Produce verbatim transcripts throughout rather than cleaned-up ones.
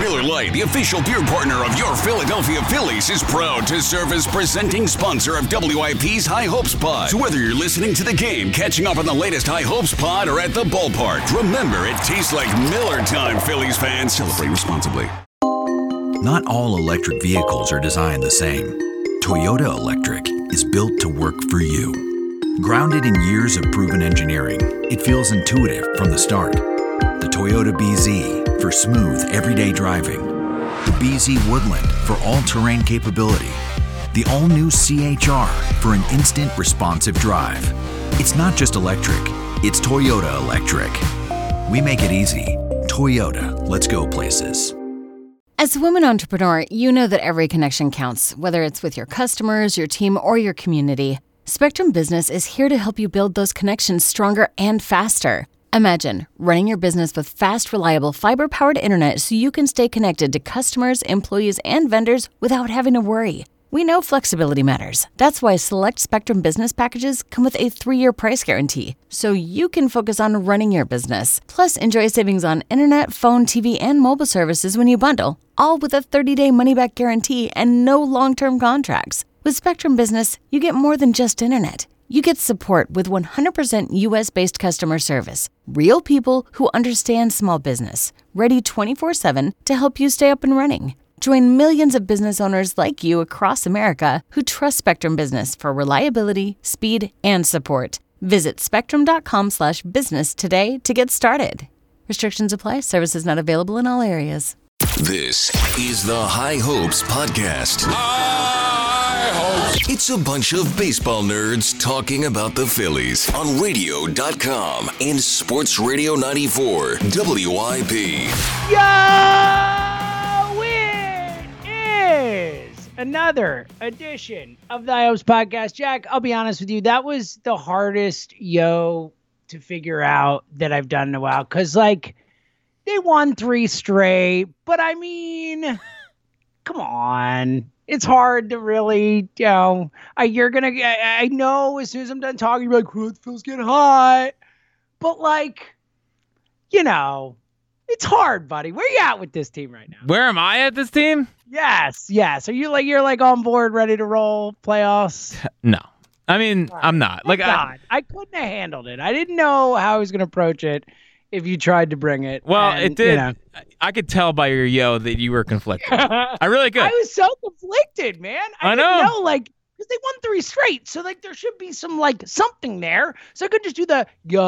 Miller Lite, the official beer partner of your Philadelphia Phillies, is proud to serve as presenting sponsor of W I P's High Hopes Pod. So whether you're listening to the game, catching up on the latest High Hopes Pod, or at the ballpark, remember it tastes like Miller time, Phillies fans. Celebrate responsibly. Not all electric vehicles are designed the same. Toyota Electric is built to work for you. Grounded in years of proven engineering, it feels intuitive from the start. The Toyota B Z for smooth, everyday driving. The B Z Woodland for all-terrain capability. The all-new C H R for an instant responsive drive. It's not just electric, it's Toyota Electric. We make it easy. Toyota, let's go places. As a woman entrepreneur, you know that every connection counts, whether it's with your customers, your team, or your community. Spectrum Business is here to help you build those connections stronger and faster. Imagine running your business with fast, reliable, fiber-powered internet so you can stay connected to customers, employees, and vendors without having to worry. We know flexibility matters. That's why select Spectrum Business packages come with a three-year price guarantee, so you can focus on running your business. Plus, enjoy savings on internet, phone, T V, and mobile services when you bundle, all with a thirty-day money-back guarantee and no long-term contracts. With Spectrum Business, you get more than just internet. You get support with one hundred percent U S-based customer service. Real people who understand small business, ready twenty-four seven to help you stay up and running. Join millions of business owners like you across America who trust Spectrum Business for reliability, speed, and support. Visit spectrum.com slash business today to get started. Restrictions apply. Services not available in all areas. This is the High Hopes Podcast. High Hopes. It's a bunch of baseball nerds talking about the Phillies on radio dot com and Sports Radio ninety-four W I P. Yo, it is another edition of the High Hopes Podcast. Jack, I'll be honest with you, that was the hardest yo to figure out that I've done in a while. Because, like, they won three straight, but I mean, come on. It's hard to really, you know, I, you're going to, I know as soon as I'm done talking, you're like, oh, it feels getting hot. But, like, you know, it's hard, buddy. Where you at with this team right now? Where am I at this team? Yes, yes. Are you like, you're like on board, ready to roll playoffs? No. I mean, right. I'm not. Thank like, God. I, I couldn't have handled it. I didn't know how I was going to approach it if you tried to bring it. Well, and, it did. You know. I could tell by your yo that you were conflicted. I really could. I was so conflicted, man. I, I didn't know. know, like, because they won three straight. So, like, there should be some, like, something there. So I could just do the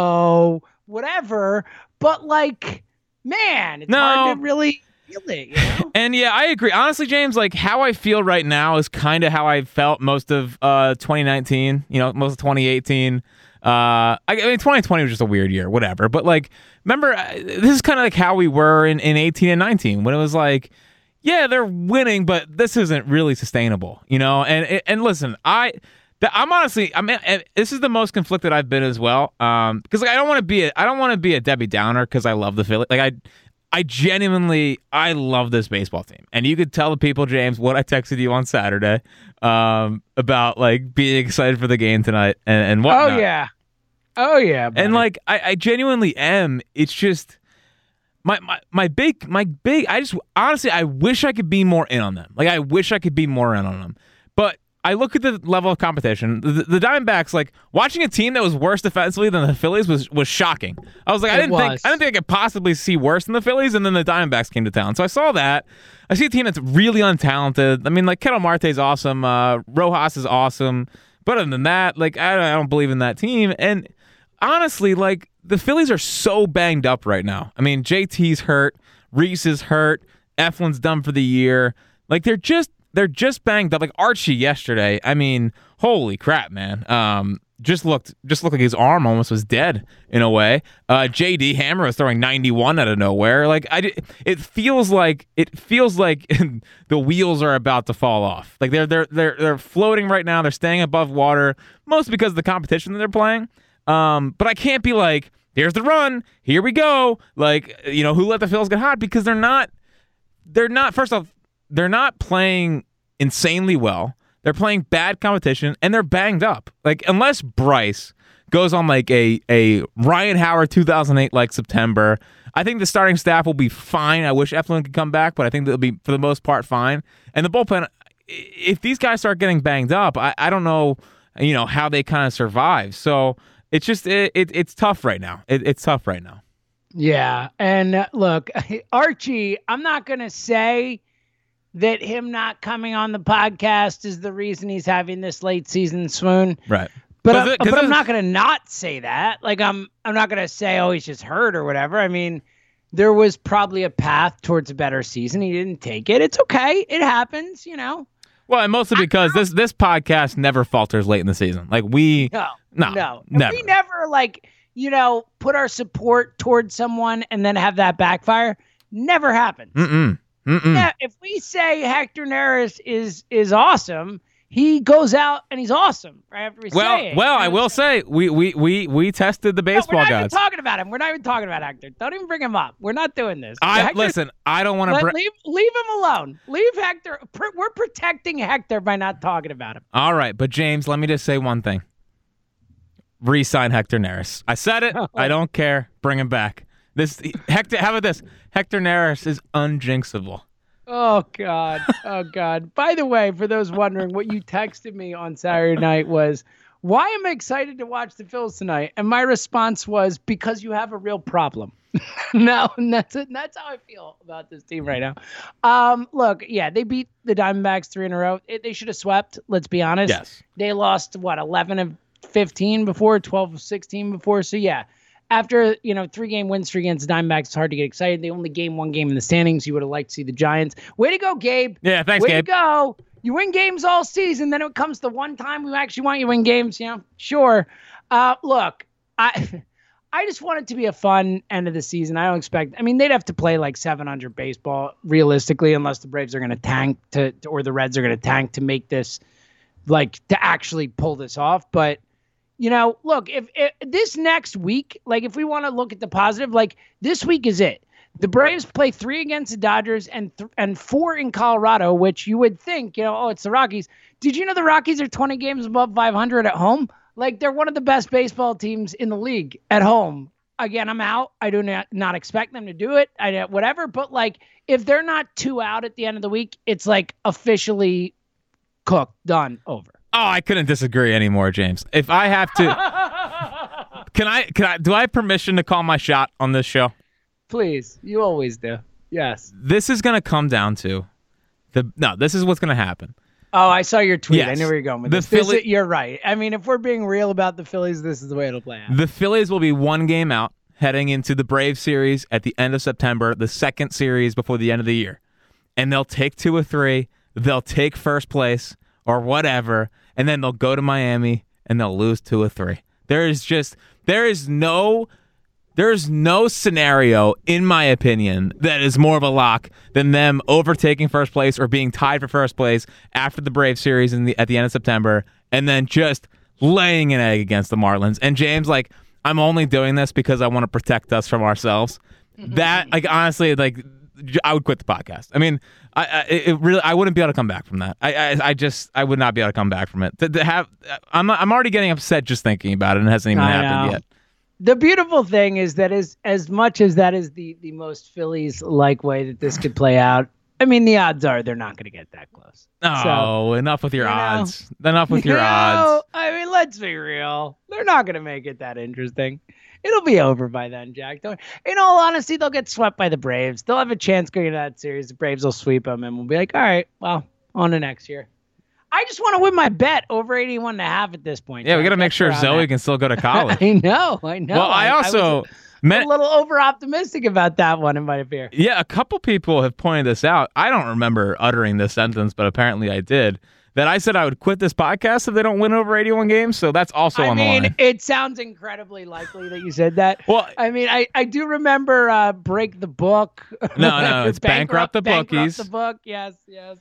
yo, whatever. But, like, man, it's no. hard to really feel it, you know? And, yeah, I agree. Honestly, James, like, how I feel right now is kind of how I felt most of uh, twenty nineteen, you know, most of twenty eighteen. Uh, I, I mean, twenty twenty was just a weird year, whatever. But, like, remember, uh, this is kind of like how we were in, in eighteen and nineteen, when it was like, yeah, they're winning, but this isn't really sustainable, you know? And and listen, I, I'm honestly, I mean, this is the most conflicted I've been as well, um, because like, I don't want to be a, I don't want to be a Debbie Downer because I love the Phillies. Like, I, I genuinely, I love this baseball team. And you could tell the people, James, what I texted you on Saturday um, about, like, being excited for the game tonight and, and whatnot. Oh, yeah. Oh, yeah. Buddy. And, like, I, I genuinely am. It's just my, my, my big, my big, I just, honestly, I wish I could be more in on them. Like, I wish I could be more in on them. But I look at the level of competition. The, the Diamondbacks, like, watching a team that was worse defensively than the Phillies was was shocking. I was like, I didn't think I didn't think I could possibly see worse than the Phillies, and then the Diamondbacks came to town. So I saw that. I see a team that's really untalented. I mean, like, Ketel Marte's awesome. Uh, Rojas is awesome. But other than that, like, I don't, I don't believe in that team. And honestly, like, the Phillies are so banged up right now. I mean, J T's hurt. Reese is hurt. Eflin's done for the year. Like, they're just They're just banged up. Like Archie yesterday. I mean, holy crap, man. Um, just looked just looked like his arm almost was dead in a way. Uh, J D Hammer was throwing ninety-one out of nowhere. Like I, it feels like it feels like the wheels are about to fall off. Like they're they're they're they're floating right now. They're staying above water, mostly because of the competition that they're playing. Um, but I can't be like, here's the run, here we go. Like, you know, who let the Phils get hot? Because they're not. They're not. First off, they're not playing insanely well. They're playing bad competition, and they're banged up. Like, unless Bryce goes on like a a Ryan Howard two thousand eight like September. I think the starting staff will be fine. I wish Eflin could come back, but I think they'll be for the most part fine. And the bullpen, if these guys start getting banged up, I, I don't know, you know, how they kind of survive. So it's just it, it it's tough right now. It, it's tough right now. Yeah, and uh, look, Archie, I'm not gonna say that him not coming on the podcast is the reason he's having this late season swoon. Right. But, I'm, but I'm not going to not say that. Like, I'm I'm not going to say, oh, he's just hurt or whatever. I mean, there was probably a path towards a better season. He didn't take it. It's okay. It happens, you know. Well, and mostly because this this podcast never falters late in the season. Like, we... No, no, no. never. We never, like, you know, put our support towards someone and then have that backfire. Never happens. Mm-mm. Mm-mm. Yeah, if we say Hector Neris is is awesome... He goes out and he's awesome right after we well, say it. Well, I will say we we we we tested the baseball no, we're not guys. Even talking about him. We're not even talking about Hector. Don't even bring him up. We're not doing this. I Hector, listen. I don't want to br- leave leave him alone. Leave Hector. We're protecting Hector by not talking about him. All right, but James, let me just say one thing. Re-sign Hector Neris. I said it. I don't care. Bring him back. This Hector. How about this? Hector Neris is unjinxable. Oh, God. Oh, God. By the way, for those wondering, what you texted me on Saturday night was, why am I excited to watch the Phils tonight? And my response was, because you have a real problem. No, and that's it. That's how I feel about this team right now. Um, look, yeah, they beat the Diamondbacks three in a row. It, they should have swept, let's be honest. Yes. They lost, what, eleven of fifteen before, twelve of sixteen before. So, yeah. After, you know, three-game win streak against the Diamondbacks, it's hard to get excited. They only gained one game in the standings. You would have liked to see the Giants. Way to go, Gabe. Yeah, thanks, Way Gabe. Way to go. You win games all season. Then it comes to one time we actually want you to win games. You know, sure. Uh, look, I I just want it to be a fun end of the season. I don't expect – I mean, they'd have to play like seven hundred baseball realistically unless the Braves are going to tank to, to or the Reds are going to tank to make this – like to actually pull this off. But – you know, look, if, if this next week, like if we want to look at the positive, like this week is it. The Braves play three against the Dodgers and th- and four in Colorado, which you would think, you know, oh, it's the Rockies. Did you know the Rockies are twenty games above five hundred at home? Like they're one of the best baseball teams in the league at home. Again, I'm out. I do not, not expect them to do it. I whatever. But like if they're not two out at the end of the week, it's like officially cooked, done, over. Oh, I couldn't disagree anymore, James. If I have to, can I? Can I? Do I have permission to call my shot on this show? Please, you always do. Yes. This is going to come down to the. No, this is what's going to happen. Oh, I saw your tweet. Yes. I knew where you're going with the this. Philly, this is, you're right. I mean, if we're being real about the Phillies, this is the way it'll play out. The Phillies will be one game out heading into the Braves series at the end of September, the second series before the end of the year, and they'll take two or three. They'll take first place or whatever. And then they'll go to Miami and they'll lose two or three. There is just there is no there is no scenario, in my opinion, that is more of a lock than them overtaking first place or being tied for first place after the Braves series in the at the end of September, and then just laying an egg against the Marlins. And James, like, I'm only doing this because I want to protect us from ourselves. That, like, honestly, like, I would quit the podcast. I mean, I, I it really I wouldn't be able to come back from that. I, I I just I would not be able to come back from it. To, to have I'm I'm already getting upset just thinking about it, and it hasn't even I happened know. yet. The beautiful thing is that as as much as that is the the most Phillies like way that this could play out, I mean the odds are they're not going to get that close. Oh, so, enough with your you know, odds. Enough with your you know, odds. I mean, let's be real. They're not going to make it that interesting. It'll be over by then, Jack. Don't, in all honesty, they'll get swept by the Braves. They'll have a chance going into that series. The Braves will sweep them, and we'll be like, all right, well, on to next year. I just want to win my bet over eighty-one and a half at this point. Yeah, Jack. we got to make That's sure where I'm Zoe at. can still go to college. I know, I know. Well, I also I was met a little over optimistic about that one, in my opinion. Yeah, a couple people have pointed this out. I don't remember uttering this sentence, but apparently I did. That I said I would quit this podcast if they don't win over eighty-one games, so that's also I on mean, the line. it sounds incredibly likely that you said that. Well, I mean, I, I do remember uh, Break the Book. No, no, it's Bankrupt the Bankrupt Bookies. the Book, yes, yes.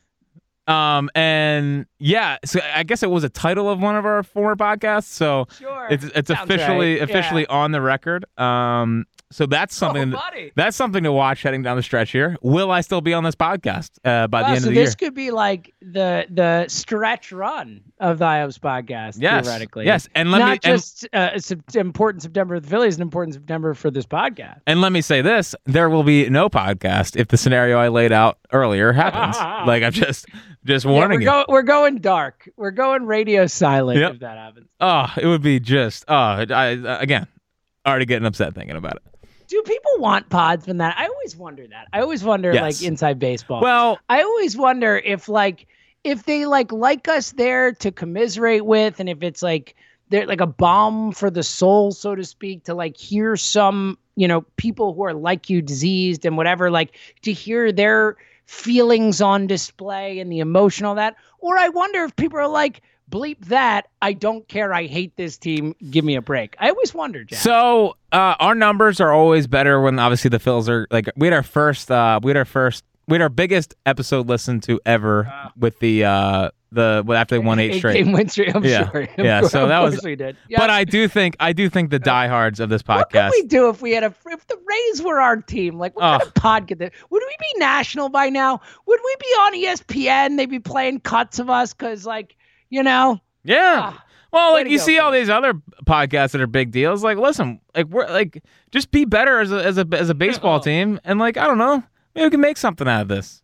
Um, and yeah, so I guess it was a title of one of our former podcasts, so Sure. it's it's Sounds officially right. officially Yeah. on the record. Um, So that's something. Oh, buddy. That's something to watch heading down the stretch here. Will I still be on this podcast uh, by wow, the end so of the year? this could be like the the stretch run of the I Hopes podcast. Yes, theoretically. yes, and let not me just uh, it's an important September for the Phillies, an important September for this podcast. And let me say this: there will be no podcast if the scenario I laid out earlier happens. Like I'm just just warning yeah, we're you. Go, we're going dark. We're going radio silent Yep. if that happens. Oh, it would be just. Oh, I, I again, already getting upset thinking about it. Do people want pods from that? I always wonder that. I always wonder, Yes. like, inside baseball. Well, I always wonder if, like, if they, like, like us there to commiserate with, and if it's, like, they're like a balm for the soul, so to speak, to, like, hear some, you know, people who are like you, diseased and whatever, like, to hear their feelings on display and the emotional that. Or I wonder if people are like, bleep that. I don't care. I hate this team. Give me a break. I always wonder, Jack. So uh, our numbers are always better when obviously the Phils are like we had our first uh, we had our first we had our biggest episode listened to ever uh, with the uh, the after they won eight, eight straight game win streak. I'm yeah. sure. Yeah, course, so that was. We did. Yeah. But I do think I do think the diehards of this podcast. What could we do if we had a if the Rays were our team? Like what oh. kind of pod could they? Would we be national by now? Would we be on E S P N? They'd be playing cuts of us because like you know. Yeah. Ah, well, like you see all me. these other podcasts that are big deals. Like, listen, like we're like just be better as a as a as a baseball oh. team, and like I don't know, maybe we can make something out of this.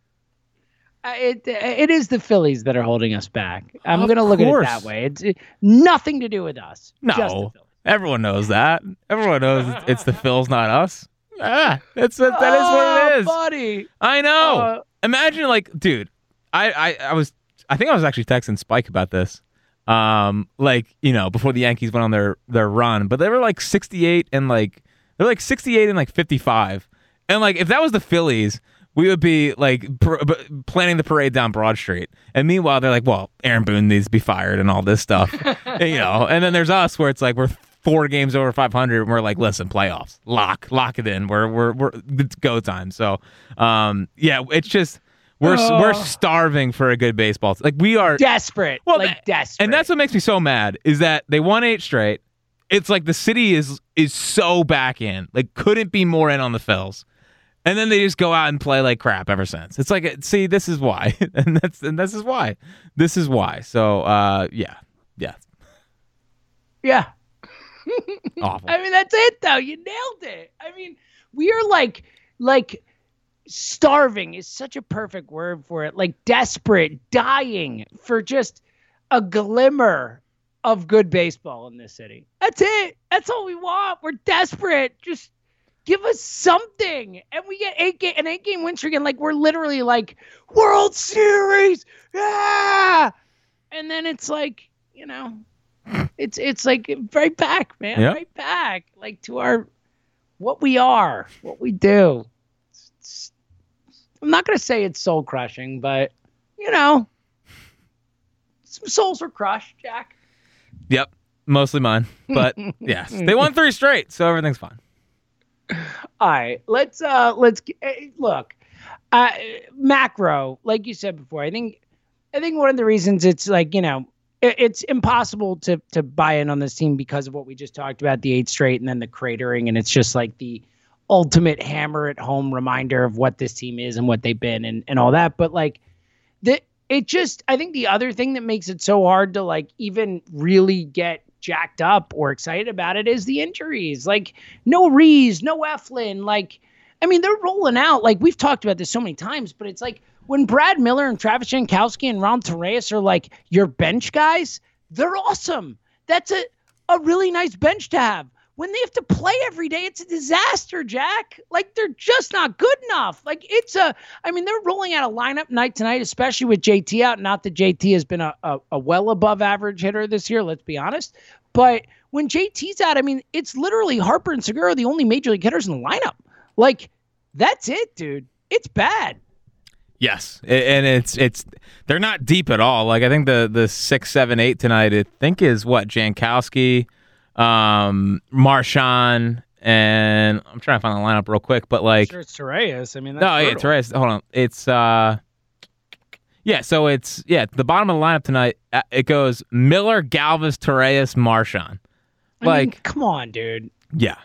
Uh, it it is the Phillies that are holding us back. I'm of gonna look course. at it that way. It's it, nothing to do with us. No, just the Phillies. Everyone knows that. Everyone knows it's, it's the Phils, not us. Ah, that's that, that is what it is, buddy. I know. Uh, Imagine, like, dude, I, I I was I think I was actually texting Spike about this. Um, like, you know, before the Yankees went on their, their run, but they were like sixty-eight and like, they're like sixty-eight and like fifty-five. And like, if that was the Phillies, we would be like pr- planning the parade down Broad Street. And meanwhile, they're like, well, Aaron Boone needs to be fired and all this stuff, and, you know, and then there's us where it's like, we're four games over five hundred. And we're like, listen, playoffs, lock, lock it in. We're, we're, we're, it's go time. So, um, yeah, it's just, We're oh. we're starving for a good baseball team. Like we are desperate. Well, like desperate. And that's what makes me so mad is that they won eight straight. It's like the city is is so back in. Like couldn't be more in on the Phils. And then they just go out and play like crap ever since. It's like see, this is why. and that's and this is why. This is why. So uh yeah. Yeah. Yeah. Awful. I mean, that's it though. You nailed it. I mean, we are like like starving is such a perfect word for it. Like desperate, dying for just a glimmer of good baseball in this city. That's it. That's all we want. We're desperate. Just give us something. And we get eight game, an eight game win streak and like we're literally like World Series. Ah! And then it's like, you know, it's it's like right back, man. Yep. Right back. Like to our what we are, what we do. I'm not going to say it's soul crushing, but, you know, some souls were crushed, Jack. Yep. Mostly mine. But, yes. They won three straight, so everything's fine. All right. Let's, uh, let's, look, uh, macro, like you said before, I think, I think one of the reasons it's like, you know, it, it's impossible to, to buy in on this team because of what we just talked about, the eight straight and then the cratering. And it's just like the ultimate hammer at home reminder of what this team is and what they've been and, and all that. But like the, it just, I think the other thing that makes it so hard to like even really get jacked up or excited about it is the injuries. Like no Rees, no Eflin. Like, I mean, they're rolling out. Like we've talked about this so many times, but it's like when Brad Miller and Travis Jankowski and Ron Torreyes are like your bench guys, they're awesome. That's a, a really nice bench to have. When they have to play every day, it's a disaster, Jack. Like, they're just not good enough. Like, it's a, I mean, they're rolling out a lineup night tonight, especially with J T out. Not that J T has been a, a, a well above average hitter this year, let's be honest. But when J T's out, I mean, it's literally Harper and Segura, the only major league hitters in the lineup. Like, that's it, dude. It's bad. Yes, and it's it's they're not deep at all. Like, I think the the six, seven, eight tonight, I think is what, Jankowski, Um, Marchand, and I'm trying to find the lineup real quick, but like, sure, it's Torreyes. I mean, that's no, yeah, Torreyes. Hold on, it's uh, yeah. So it's yeah, the bottom of the lineup tonight. It goes Miller, Galvis, Torreyes, Marchand. I Like, mean, come on, dude. Yeah,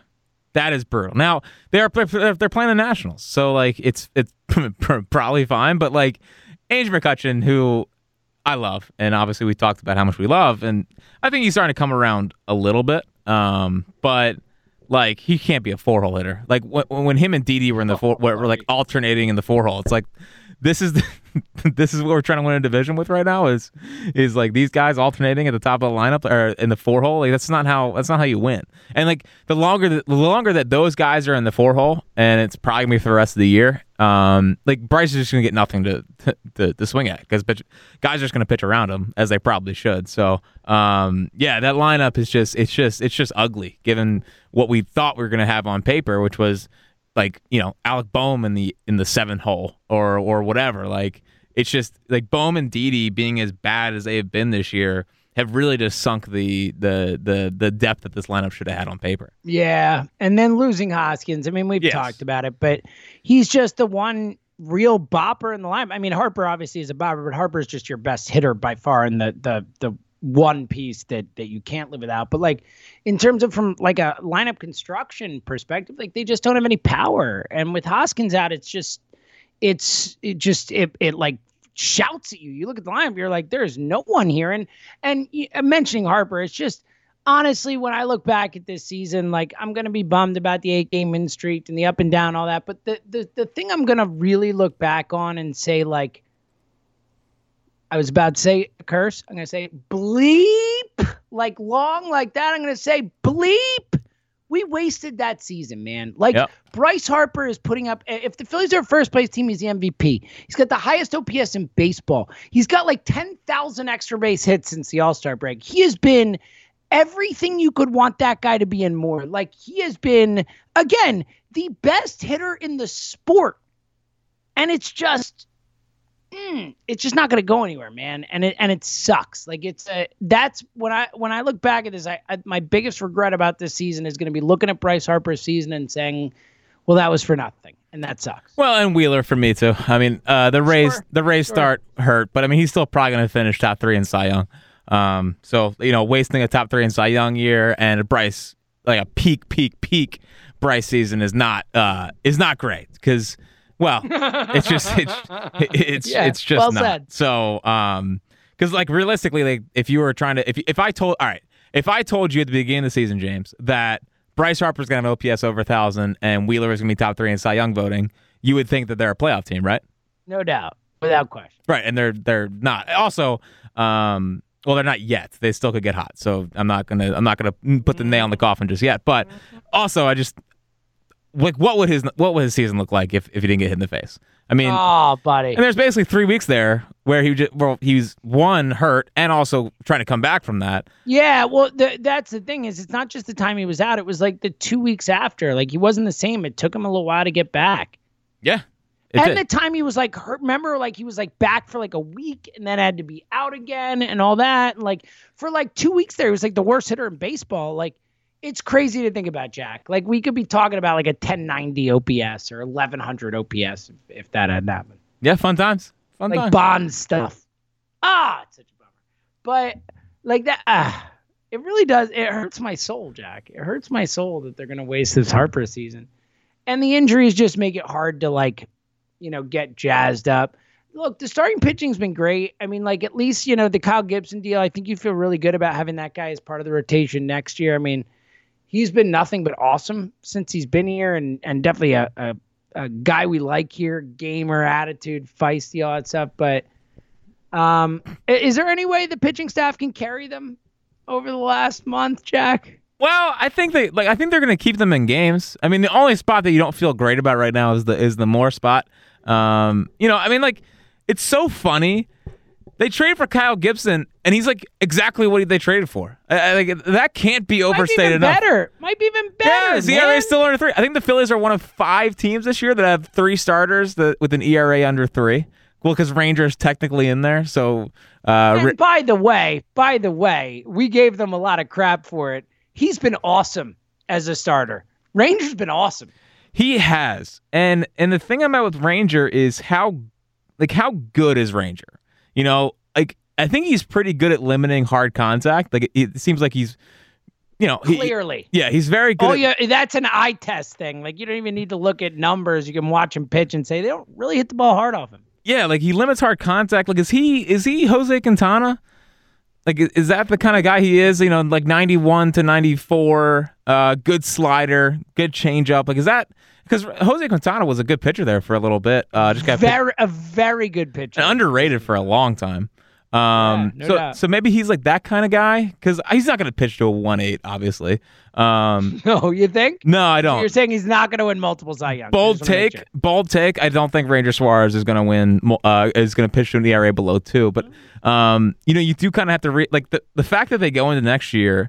That is brutal. Now they're they're playing the Nationals, so like it's it's probably fine. But like Andrew McCutchen, who I love, and obviously we talked about how much we love, and I think he's starting to come around a little bit. Um, but like he can't be a four hole hitter. Like when, when him and Didi were in the four, were like alternating in the four hole. It's like this is the, this is what we're trying to win a division with right now. Is is like these guys alternating at the top of the lineup or in the four hole. Like that's not how that's not how you win. And like the longer that the longer that those guys are in the four hole, and it's probably gonna be for the rest of the year. Um, like Bryce is just gonna get nothing to to, to swing at because guys are just gonna pitch around him as they probably should. So um, yeah, that lineup is just it's just it's just ugly given what we thought we were gonna have on paper, which was like, you know, Alec Boehm in the in the seventh hole or or whatever. Like it's just like Boehm and Didi being as bad as they have been this year have really just sunk the the the the depth that this lineup should have had on paper. Yeah, and then losing Hoskins. I mean, we've yes. talked about it, but he's just the one real bopper in the lineup. I mean, Harper obviously is a bopper, but Harper's just your best hitter by far in the the the one piece that that you can't live without. But like in terms of from like a lineup construction perspective, like they just don't have any power. And with Hoskins out, it's just it's it just it it like shouts at you. You look at the lineup, you're like, there's no one here. And and mentioning Harper, it's just honestly, when I look back at this season, like I'm gonna be bummed about the eight game win streak and the up and down, all that. But the the the thing I'm gonna really look back on and say, like, I was about to say a curse. I'm going to say bleep, like long like that. I'm going to say bleep. We wasted that season, man. Like yep. Bryce Harper is putting up, if the Phillies are a first place team, he's the M V P. He's got the highest O P S in baseball. He's got like ten thousand extra base hits since the All-Star break. He has been everything you could want that guy to be and more. Like he has been, again, the best hitter in the sport. And it's just, Mm, it's just not going to go anywhere, man. And it and it sucks. Like it's a, that's when I when I look back at this, I, I my biggest regret about this season is going to be looking at Bryce Harper's season and saying, well, that was for nothing. And that sucks. Well, and Wheeler for me too. I mean, uh, the Rays sure. the Rays sure. start hurt, but I mean, he's still probably going to finish top three in Cy Young. Um, so, you know, wasting a top three in Cy Young year and Bryce, like a peak, peak, peak Bryce season is not uh, is not great because, well, it's just it's it's yeah, it's just well not. Said. So, um, because like realistically, like if you were trying to if if I told all right, if I told you at the beginning of the season, James, that Bryce Harper's gonna have an O P S over a thousand and Wheeler is gonna be top three in Cy Young voting, you would think that they're a playoff team, right? No doubt, without question. Right, and they're they're not. Also, um, well, they're not yet. They still could get hot. So I'm not gonna I'm not gonna put the nail in the coffin just yet. But also, I just. Like what would his what would his season look like if, if he didn't get hit in the face? I mean, oh, buddy. And there's basically three weeks there where he just, well he was one hurt and also trying to come back from that. Yeah, well, the, that's the thing is it's not just the time he was out; it was like the two weeks after. Like he wasn't the same. It took him a little while to get back. Yeah, and did. the time he was like hurt. Remember, like he was like back for like a week and then had to be out again and all that. And like for like two weeks there, he was like the worst hitter in baseball. Like. It's crazy to think about, Jack. Like, we could be talking about, like, a ten ninety O P S or eleven hundred O P S if, if that had happened. Yeah, fun times. Fun like times. Bond stuff. Ah, it's such a bummer. But, like, that, ah, it really does. It hurts my soul, Jack. It hurts my soul that they're going to waste this Harper season. And the injuries just make it hard to, like, you know, get jazzed up. Look, the starting pitching's been great. I mean, like, at least, you know, the Kyle Gibson deal, I think you feel really good about having that guy as part of the rotation next year. I mean, he's been nothing but awesome since he's been here, and and definitely a, a, a guy we like here, gamer, attitude, feisty, all that stuff. But um, is there any way the pitching staff can carry them over the last month, Jack? Well, I think they like. I think they're going to keep them in games. I mean, the only spot that you don't feel great about right now is the is the Moore spot. Um, you know, I mean, like it's so funny. They traded for Kyle Gibson, and he's like exactly what they traded for. I, I, like that can't be overstated Might be even enough. Better, might be even better. Yeah, the E R A is still under three. I think the Phillies are one of five teams this year that have three starters that, with an E R A under three. Well, because Ranger's technically in there. So, uh, and by the way, by the way, we gave them a lot of crap for it. He's been awesome as a starter. Ranger's been awesome. He has, and and the thing about with Ranger is how, like, how good is Ranger? You know, like, I think he's pretty good at limiting hard contact. Like, it, it seems like he's you know, he, Clearly. yeah, he's very good. Oh, at, yeah, that's an eye test thing. Like, you don't even need to look at numbers. You can watch him pitch and say they don't really hit the ball hard off him. Yeah, like he limits hard contact. Like, is he is he Jose Quintana? Like, is that the kind of guy he is? You know, like ninety-one to ninety-four, uh, good slider, good changeup. Like, is that because Jose Quintana was a good pitcher there for a little bit? Uh, just got very a very good pitcher, and underrated for a long time. Um, yeah, no so doubt. so maybe he's like that kind of guy because he's not going to pitch to a one eight, obviously. Um, no, you think? No, I don't. So you're saying he's not going to win multiple Cy Youngs. Bold take, bold take. I don't think Ranger Suarez is going to win. Uh, is going to pitch to an E R A below two. But um, you know, you do kind of have to re- like the the fact that they go into next year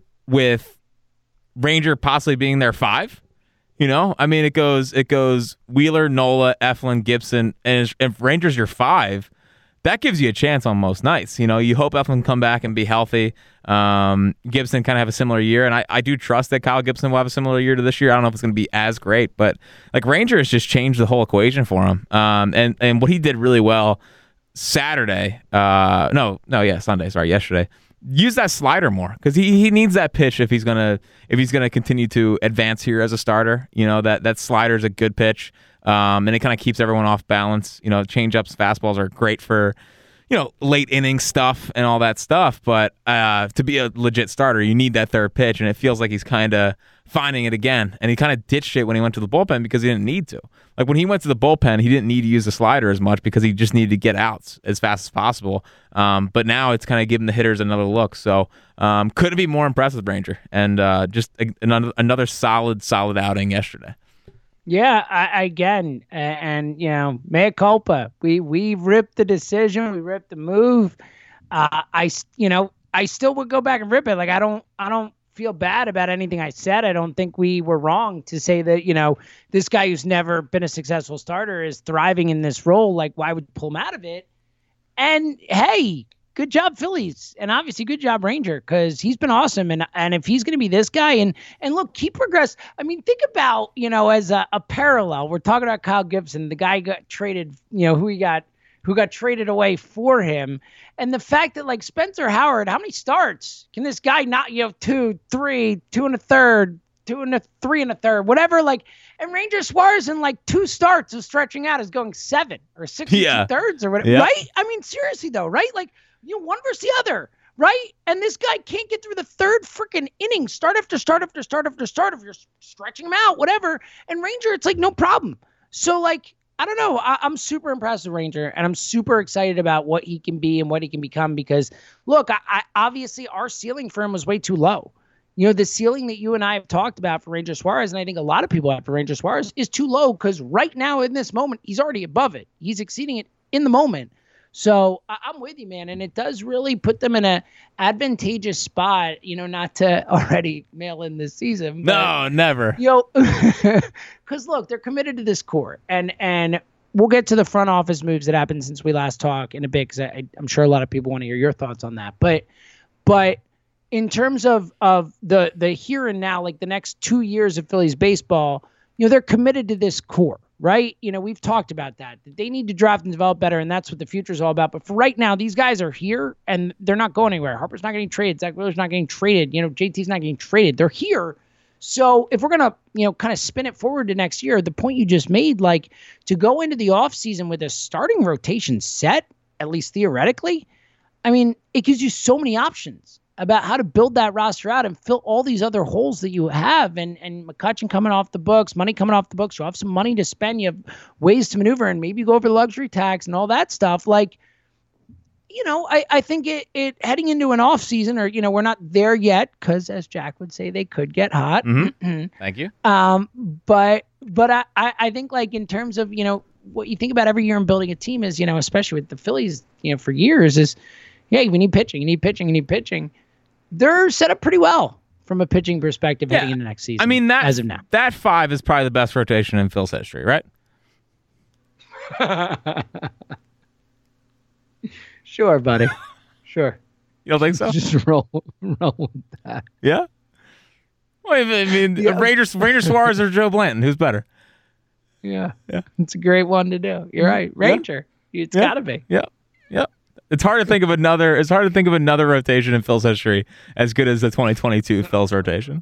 with Ranger possibly being their five. You know, I mean, it goes it goes Wheeler, Nola, Eflin, Gibson, and if Ranger's your five, that gives you a chance on most nights. You know, you hope Eflin can come back and be healthy. Um, Gibson kind of have a similar year, and I, I do trust that Kyle Gibson will have a similar year to this year. I don't know if it's going to be as great, but like Ranger has just changed the whole equation for him. Um, and and what he did really well Saturday, uh, no, no, yeah, Sunday, sorry, yesterday. Use that slider more because he, he needs that pitch if he's gonna if he's gonna continue to advance here as a starter. You know that that slider is a good pitch, um, and it kind of keeps everyone off balance. You know, changeups, fastballs are great for you know late inning stuff and all that stuff. But uh, to be a legit starter, you need that third pitch, and it feels like he's kind of finding it again. And he kind of ditched it when he went to the bullpen because he didn't need to. Like when he went to the bullpen, he didn't need to use the slider as much because he just needed to get outs as fast as possible. Um, but now it's kind of giving the hitters another look. So um, couldn't be more impressed with Ranger. And uh, just a, another, another solid, solid outing yesterday. Yeah, I, again, and, and you know, mea culpa. We we ripped the decision, we ripped the move. Uh, I you know, I still would go back and rip it. Like I don't, I don't. feel bad about anything I said. I don't think we were wrong to say that, you know, this guy who's never been a successful starter is thriving in this role. Like, why would you pull him out of it? And hey, good job, Phillies. And obviously good job, Ranger, because he's been awesome. And and if he's going to be this guy, and and look, keep progress. I mean, think about, you know, as a, a parallel, we're talking about Kyle Gibson, the guy got traded, you know, who he got, who got traded away for him. And the fact that, like, Spencer Howard, how many starts can this guy not, you know, two, three, two and a third, two and a three and a third, whatever, like, and Ranger Suarez in, like, two starts of stretching out is going seven or six and yeah. two thirds or whatever, yeah. right? I mean, seriously, though, right? Like, you know, one versus the other, right? And this guy can't get through the third freaking inning, start after start after start after start if you're stretching him out, whatever. And Ranger, it's like, no problem. So, like, I don't know. I, I'm super impressed with Ranger, and I'm super excited about what he can be and what he can become because, look, I, I obviously our ceiling for him was way too low. You know, the ceiling that you and I have talked about for Ranger Suarez, and I think a lot of people have for Ranger Suarez, is too low because right now in this moment, he's already above it. He's exceeding it in the moment. So I, I'm with you, man, and it does really put them in a advantageous spot, you know, not to already mail in this season. But, no, never. You know, because, look, they're committed to this core, and and we'll get to the front office moves that happened since we last talked in a bit because I'm sure a lot of people want to hear your thoughts on that. But but in terms of of the the here and now, like the next two years of Phillies baseball, you know, they're committed to this core. Right? You know, we've talked about that. They need to draft and develop better, and that's what the future is all about. But for right now, these guys are here, and they're not going anywhere. Harper's not getting traded. Zach Wheeler's not getting traded. You know, J T's not getting traded. They're here. So if we're going to, you know, kind of spin it forward to next year, the point you just made, like, to go into the offseason with a starting rotation set, at least theoretically, I mean, it gives you so many options about how to build that roster out and fill all these other holes that you have. And and McCutchen coming off the books, money coming off the books. You have some money to spend. You have ways to maneuver, and maybe you go over the luxury tax and all that stuff. Like, you know, I, I think it, it heading into an off season, or, you know, we're not there yet because, as Jack would say, they could get hot. Mm-hmm. Thank you. Um, but but I, I, I think, like, in terms of, you know, what you think about every year in building a team is, you know, especially with the Phillies, you know, for years is, yeah, we need pitching, you need pitching, you need pitching. They're set up pretty well from a pitching perspective yeah. heading into next season. I mean, that, as of now, that five is probably the best rotation in Phil's history, right? Sure, buddy. Sure. You don't think so? Just roll, roll with that. Yeah. Well, I mean, yeah. Ranger, Ranger Suarez or Joe Blanton, who's better? Yeah. Yeah. It's a great one to do. You're right. Ranger. Yeah. It's yeah. got to be. Yeah. Yeah. It's hard to think of another. It's hard to think of another rotation in Phil's history as good as the twenty twenty-two Phil's rotation.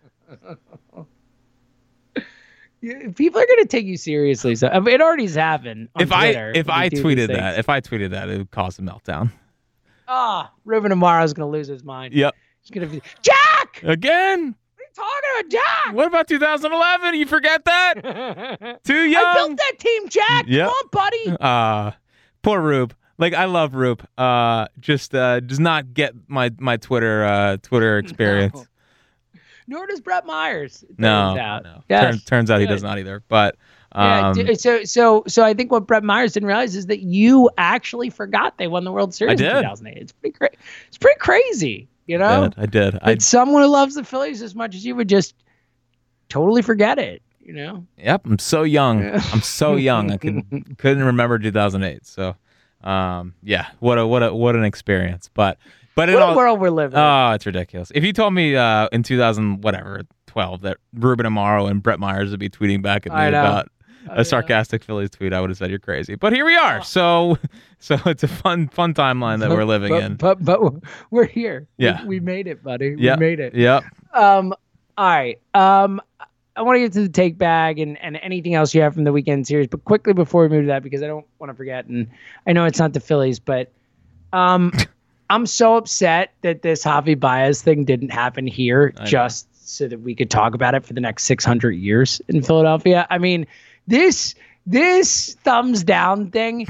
People are going to take you seriously. So I mean, it already's happened. On if Twitter, I if I tweeted that, if I tweeted that, it would cause a meltdown. Ah, oh, Ruben Amaro's going to lose his mind. Yep. He's going to be Jack again. What are you talking about, Jack? What about two thousand eleven? You forget that? Too young. I built that team, Jack. Yep. Come on, buddy. Uh poor Rube. Like I love Rube. Uh, just uh, does not get my my Twitter uh Twitter experience. No. Nor does Brett Myers. It no, turns out. no. Yes. Turn, turns out Good. He does not either. But um, yeah, so so so I think what Brett Myers didn't realize is that you actually forgot they won the World Series I did. in two thousand eight. It's pretty cra- It's pretty crazy, you know. I did. I did. That I, someone who loves the Phillies as much as you would just totally forget it, you know. Yep. I'm so young. I'm so young. I could couldn't remember two thousand eight. So, um, yeah. What a what a what an experience. But but in what all, a world we're living. Oh, it's ridiculous. If you told me uh, in two thousand whatever twelve that Ruben Amaro and Brett Myers would be tweeting back at me about a sarcastic Phillies tweet, I would have said you're crazy. But here we are. So so it's a fun fun timeline that we're living but, in. But but we're here. Yeah. We, we made it, buddy. Yep. We made it. Yep. Um all right. Um I want to get to the take bag and, and anything else you have from the weekend series, but quickly before we move to that, because I don't want to forget, and I know it's not the Phillies, but um I'm so upset that this Javi Baez thing didn't happen here just so that we could talk about it for the next six hundred years in Philadelphia. I mean, this this thumbs down thing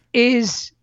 is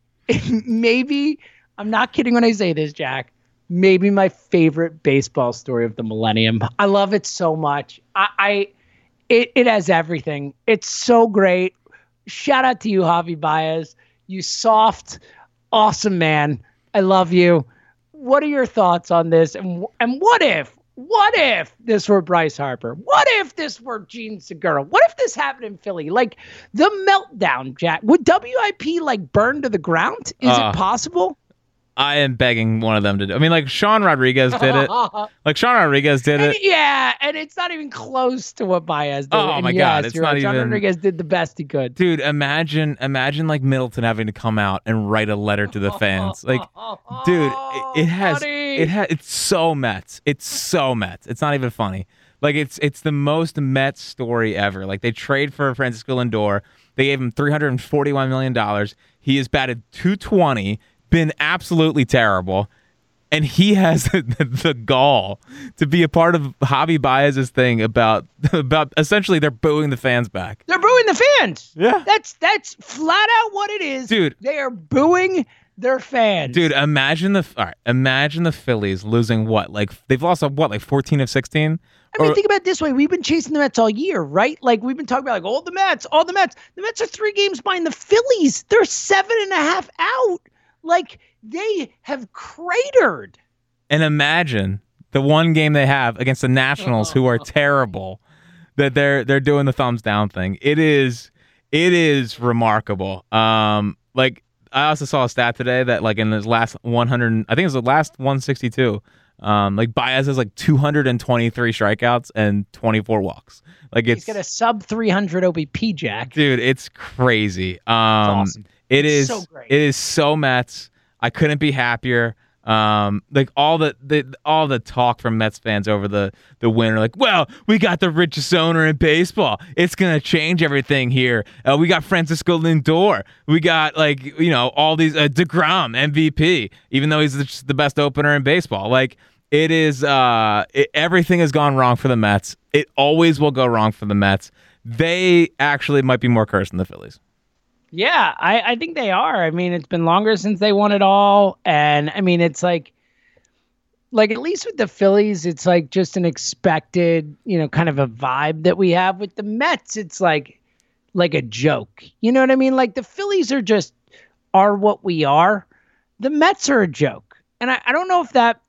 maybe, I'm not kidding when I say this, Jack, maybe my favorite baseball story of the millennium. I love it so much. I, I it, it has everything. It's so great. Shout out to you, Javi Baez. You soft, awesome man. I love you. What are your thoughts on this? And and what if, what if this were Bryce Harper? What if this were Gene Segura? What if this happened in Philly? Like the meltdown, Jack. Would W I P like burn to the ground? Is uh, it possible? I am begging one of them to do. I mean, like Sean Rodriguez did it. Like Sean Rodriguez did and, it. Yeah, and it's not even close to what Baez did. Oh and my yes, God, it's not right. even. Sean Rodriguez did the best he could. Dude, imagine, imagine like Middleton having to come out and write a letter to the fans. Like, dude, it, it has, buddy. it has, it's so Mets. It's so Mets. It's not even funny. Like it's, it's the most Mets story ever. Like they trade for Francisco Lindor. They gave him three hundred forty-one million dollars. He has batted two twenty. Been absolutely terrible, and he has the, the gall to be a part of Javi Baez's thing about about essentially they're booing the fans back. They're booing the fans. Yeah, that's that's flat out what it is, dude. They are booing their fans, dude. Imagine the all right, imagine the Phillies losing what like they've lost a, what like fourteen of sixteen. I mean, or, think about it this way. We've been chasing the Mets all year, right? Like, we've been talking about, like, all the Mets, all the Mets. The Mets are three games behind the Phillies. They're seven and a half out. Like, they have cratered. And imagine the one game they have against the Nationals, who are terrible, that they're they're doing the thumbs down thing. It is it is remarkable. Um, like I also saw a stat today that like in his last one hundred, I think it was the last one sixty-two. Um, like Baez has like two hundred twenty-three strikeouts and twenty-four walks. Like it's he's got a sub three hundred O B P, Jack. Dude, it's crazy. Um, it's awesome. It it's is so great. It is so Mets. I couldn't be happier. Um, like all the, the all the talk from Mets fans over the the winter, like, well, we got the richest owner in baseball. It's gonna change everything here. Uh, we got Francisco Lindor. We got like you know all these uh, DeGrom M V P, even though he's the, the best opener in baseball. Like it is, uh, it, everything has gone wrong for the Mets. It always will go wrong for the Mets. They actually might be more cursed than the Phillies. Yeah, I, I think they are. I mean, it's been longer since they won it all. And I mean, it's like, like at least with the Phillies, it's like just an expected, you know, kind of a vibe that we have. With the Mets, it's like, like a joke. You know what I mean? Like the Phillies are just, are what we are. The Mets are a joke. And I, I don't know if that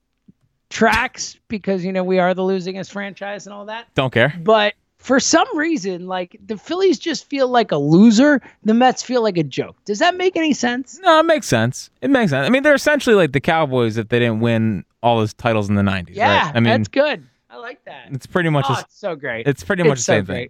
tracks because, you know, we are the losingest franchise and all that. Don't care. But for some reason, like the Phillies just feel like a loser. The Mets feel like a joke. Does that make any sense? No, it makes sense. It makes sense. I mean, they're essentially like the Cowboys if they didn't win all those titles in the nineties. Yeah, right? I mean, that's good. I like that. It's pretty much. Oh, a, it's so great. It's pretty it's much the so same great. thing.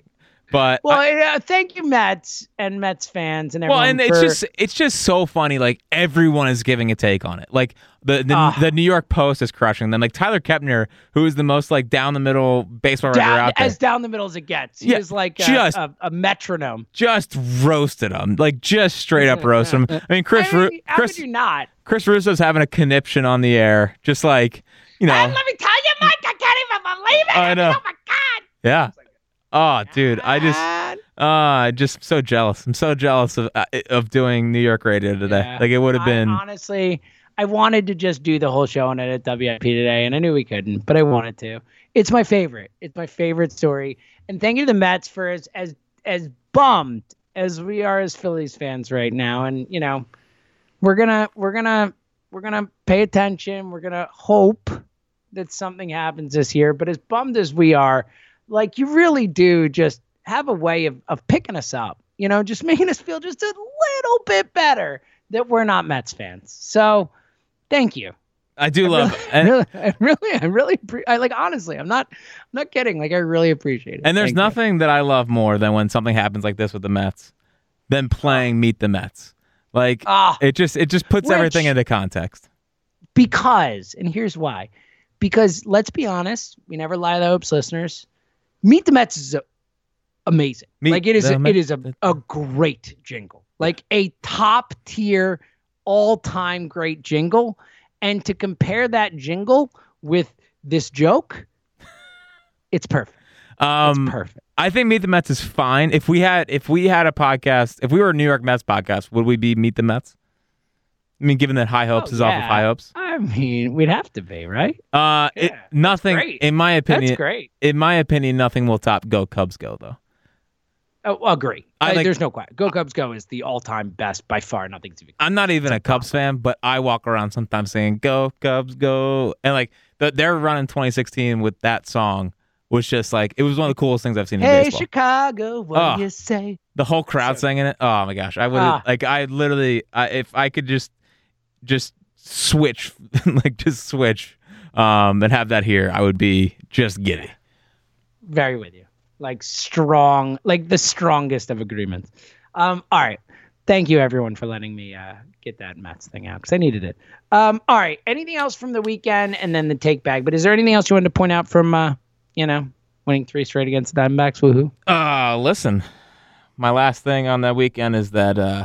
But well, I, uh, thank you, Mets and Mets fans and well, everyone. and for, it's just it's just so funny. Like everyone is giving a take on it. Like the the, uh, the New York Post is crushing them. Like Tyler Kepner, who is the most like down the middle baseball writer down, out there, as down the middle as it gets. He Yeah, is like a, just- a, a metronome. just roasted him. Like just straight up roasted him. I mean, Chris I mean, Ru- how Chris could you not? Chris Russo's having a conniption on the air, just like you know. And let me tell you, Mike, I can't even believe it. I know. Oh my God. Yeah. Oh, dude, I just, God. uh, I just so jealous. I'm so jealous of uh, of doing New York radio today. Yeah. Like it would have I- been. honestly, I wanted to just do the whole show on it at W I P today, and I knew we couldn't, but I wanted to. It's my favorite. It's my favorite story. And thank you to the Mets for as as as bummed as we are as Phillies fans right now. And you know, we're gonna we're gonna we're gonna pay attention. We're gonna hope that something happens this year. But as bummed as we are, like you really do just have a way of of picking us up. You know, just making us feel just a little bit better that we're not Mets fans. So. Thank you. I do I love really, it. And, really, I really, I really, appre- I like honestly, I'm not, I'm not kidding. Like I really appreciate it. and there's Thank you. nothing that I love more than when something happens like this with the Mets than playing Meet the Mets. Like Ah, it just it just puts Rich. everything into context. because, and here's why. Because let's be honest, we never lie to the Hopes listeners. Meet the Mets is a, amazing. Meet like it is, the a, Mets. it is a, a great jingle. Like a top tier, all time great jingle. And to compare that jingle with this joke, it's perfect. Um, It's perfect. I think Meet the Mets is fine. If we had if we had a podcast, if we were a New York Mets podcast, would we be Meet the Mets? I mean, given that High Hopes Oh, is off of yeah. High Hopes. I mean, we'd have to be, right? Uh, it, Yeah, nothing. great. In my opinion, That's great. in my opinion, nothing will top Go Cubs Go though. Oh, agree. I I, think- there's no question. Go Cubs Go is the all-time best by far. Nothing's even. I'm not even a Cubs fan, but I walk around sometimes saying "Go Cubs, go!" and like the, their run in twenty sixteen with that song was just like it was one of the coolest things I've seen in Hey, baseball. Chicago, what Oh. do you say? The whole crowd So- singing it. Oh my gosh, I would Ah. like I literally I, if I could just just switch like just switch um and have that here, I would be just giddy. Very with you. Like strong, like the strongest of agreements. Um, all right. Thank you, everyone, for letting me uh, get that Mets thing out because I needed it. Um, all right. Anything else from the weekend and then the take back? But is there anything else you wanted to point out from, uh, you know, winning three straight against the Diamondbacks? Woohoo. Uh listen, my last thing on that weekend is that uh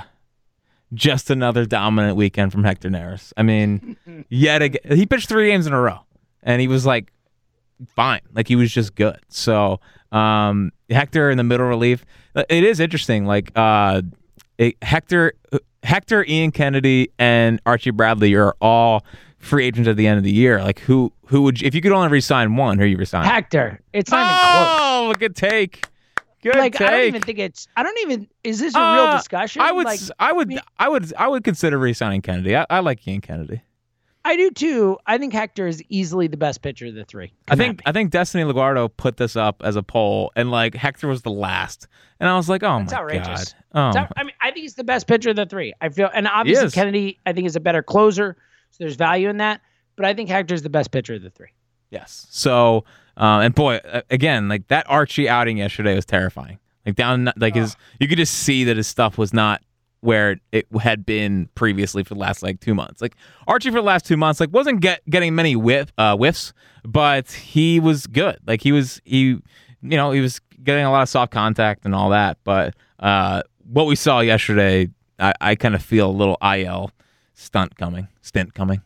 just another dominant weekend from Hector Neris. I mean, yet again, he pitched three games in a row, and he was like fine, like he was just good. So um, Hector in the middle relief, it is interesting. Like uh, it, Hector, Hector, Ian Kennedy, and Archie Bradley are all free agents at the end of the year. Like who who would you, if you could only resign one, who you resign? Hector. It's not even close. Oh, good take. Good Like take. I don't even think it's. I don't even. Is this a Uh, real discussion? I would, Like, s- I would, mean- I would, I would consider re-signing Kennedy. I, I like Ian Kennedy. I do too. I think Hector is easily the best pitcher of the three. I Come think, at me. I think Destiny Lugardo put this up as a poll, and like Hector was the last, and I was like, oh That's my outrageous. god, So, oh, I mean, I think he's the best pitcher of the three. I feel, and obviously is. Kennedy, I think is a better closer, so there's value in that. But I think Hector's the best pitcher of the three. yes. So, uh, and boy, uh, again, like that Archie outing yesterday was terrifying. Like down, like his, you could just see that his stuff was not where it had been previously for the last like two months. Like Archie for the last two months, like wasn't get getting many whiff, uh, whiffs, but he was good. Like he was, he, you know, he was getting a lot of soft contact and all that. But uh, what we saw yesterday, I, I kind of feel a little I L stunt coming, stint coming.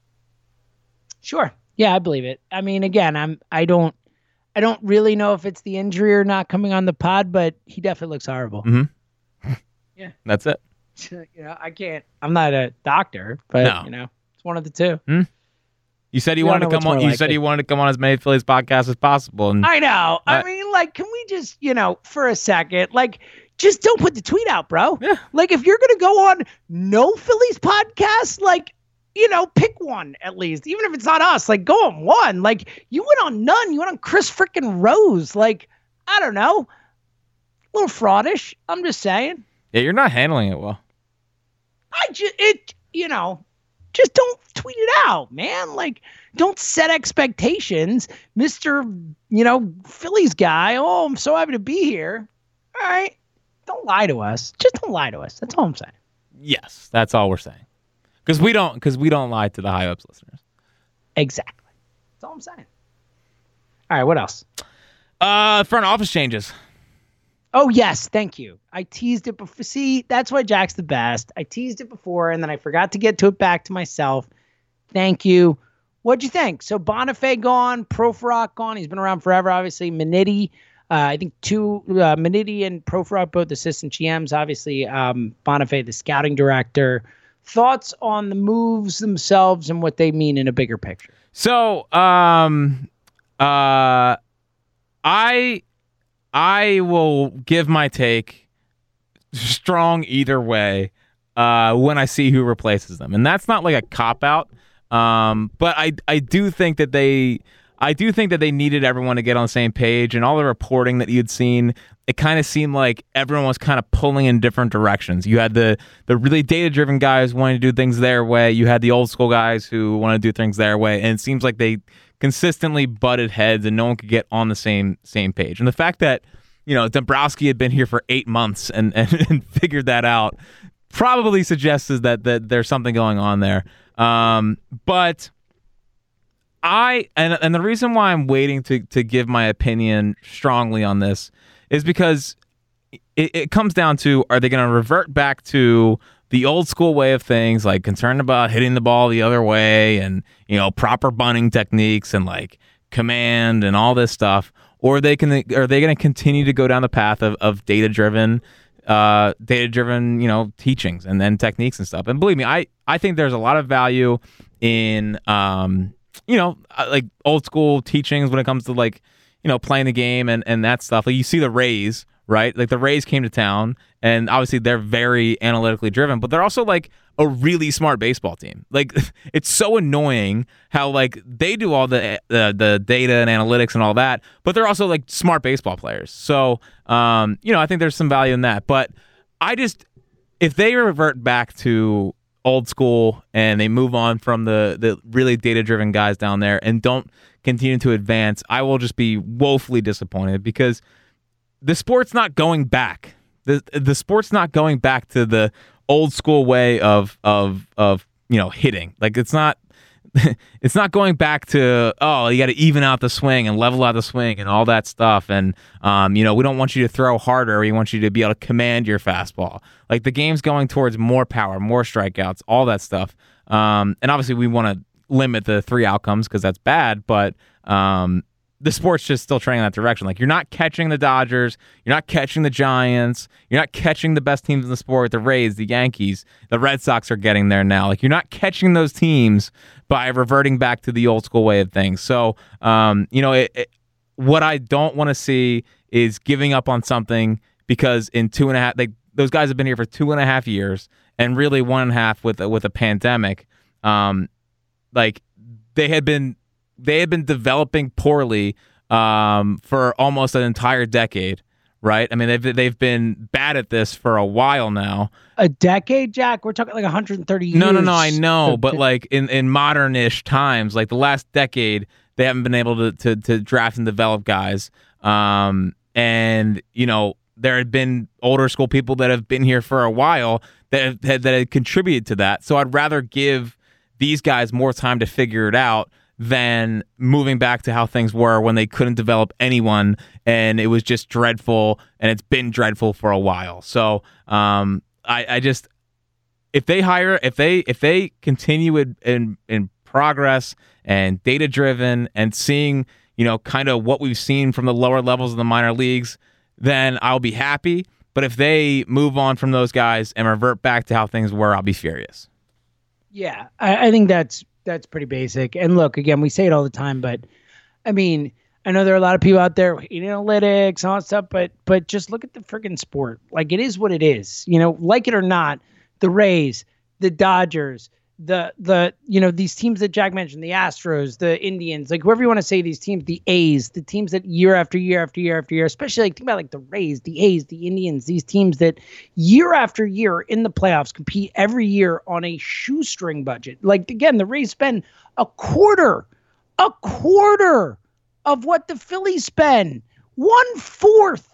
Sure. Yeah, I believe it. I mean, again, I'm, I don't, I don't really know if it's the injury or not coming on the pod, but he definitely looks horrible. Mm-hmm. Yeah. That's it. You know, I can't. I'm not a doctor, but No. you know, it's one of the two. You said you We don't wanted to know what's come on. more You said likely. you wanted to come on as many Phillies podcasts as possible. And I know. I Uh, mean, like, can we just, you know, for a second, like, just don't put the tweet out, bro. Yeah. Like, if you're gonna go on no Phillies podcast, like, you know, pick one at least, even if it's not us. Like, go on one. Like, you went on none. You went on Chris frickin' Rose. Like, I don't know, a little fraudish. I'm just saying. yeah, you're not handling it well. I just it, you know, just don't tweet it out, man. Like, don't set expectations, Mister You know, Phillies guy. Oh, I'm so happy to be here. All right. Don't lie to us. Just don't lie to us. That's all I'm saying. Yes, that's all we're saying. Because we don't, because we don't lie to the High Hopes listeners. Exactly. That's all I'm saying. All right. What else? Uh, front office changes. Oh, yes. Thank you. I teased it before. See, that's why Jack's the best. I teased it before, and then I forgot to get to it back to myself. Thank you. What'd you think? So Bonifay gone, Profarok gone. He's been around forever, obviously. Minetti, uh, I think two, uh, Minetti and Profarok, both assistant G Ms. Obviously, um, Bonifay, the scouting director. Thoughts on the moves themselves and what they mean in a bigger picture? So, um, uh, I, I will give my take strong either way uh, when I see who replaces them, and that's not like a cop out. Um, but I, I do think that they, I do think that they needed everyone to get on the same page, and all the reporting that you'd seen, it kind of seemed like everyone was kind of pulling in different directions. You had the, the really data-driven guys wanting to do things their way. You had the old school guys who want to do things their way, and it seems like they consistently butted heads, and no one could get on the same same page. And the fact that, you know, Dombrowski had been here for eight months and and, and figured that out probably suggests that that there's something going on there. Um, but I and and the reason why I'm waiting to to give my opinion strongly on this is because it, it comes down to, are they going to revert back to the old school way of things, like concerned about hitting the ball the other way and, you know, proper bunting techniques and like command and all this stuff, or they can are they going to continue to go down the path of, of data driven uh data driven you know teachings and then techniques and stuff? And believe me, I I think there's a lot of value in um you know like old school teachings when it comes to like you know playing the game and and that stuff. Like you see the Rays, right? Like the Rays came to town, and obviously they're very analytically driven, but they're also like a really smart baseball team. Like it's so annoying how like they do all the uh, the data and analytics and all that, but they're also like smart baseball players. So um, you know, I think there's some value in that. But I just, if they revert back to old school and they move on from the the really data driven guys down there and don't continue to advance, I will just be woefully disappointed, because the sport's not going back. The the sport's not going back to the old school way of of of you know hitting. Like it's not it's not going back to, oh, you got to even out the swing and level out the swing and all that stuff. And um you know we don't want you to throw harder. We want you to be able to command your fastball. Like the game's going towards more power, more strikeouts, all that stuff. Um and obviously we want to limit the three outcomes because that's bad. But um. the sport's just still trending in that direction. Like, you're not catching the Dodgers, you're not catching the Giants, you're not catching the best teams in the sport, the Rays, the Yankees, the Red Sox are getting there now. Like, you're not catching those teams by reverting back to the old school way of things. So, um, you know, it, it, what I don't want to see is giving up on something because in two and a half, they, those guys have been here for two and a half years, and really one and a half with with a pandemic. Um, like they had been. They had been developing poorly um, for almost an entire decade, right? I mean, they've they've been bad at this for a while now. A decade, Jack? We're talking like one hundred thirty years. No, no, no, I know. But like in, in modern-ish times, like the last decade, they haven't been able to to, to draft and develop guys. Um, and, you know, there had been older school people that have been here for a while that have, that had contributed to that. So I'd rather give these guys more time to figure it out than moving back to how things were when they couldn't develop anyone and it was just dreadful, and it's been dreadful for a while. So um, I, I just, if they hire, if they if they continue in in, in progress and data driven and seeing, you know, kind of what we've seen from the lower levels of the minor leagues, then I'll be happy. But if they move on from those guys and revert back to how things were, I'll be furious. Yeah, I, I think that's That's pretty basic. And look, again, we say it all the time, but I mean, I know there are a lot of people out there in analytics and all that stuff, but but just look at the freaking sport. Like, it is what it is. You know, like it or not, the Rays, the Dodgers, the the you know, these teams that Jack mentioned, the Astros, the Indians, like whoever you want to say these teams, the A's, the teams that year after year after year after year, especially like think about like the Rays, the A's, the Indians, these teams that year after year in the playoffs compete every year on a shoestring budget. Like, again, the Rays spend a quarter, a quarter of what the Phillies spend, one fourth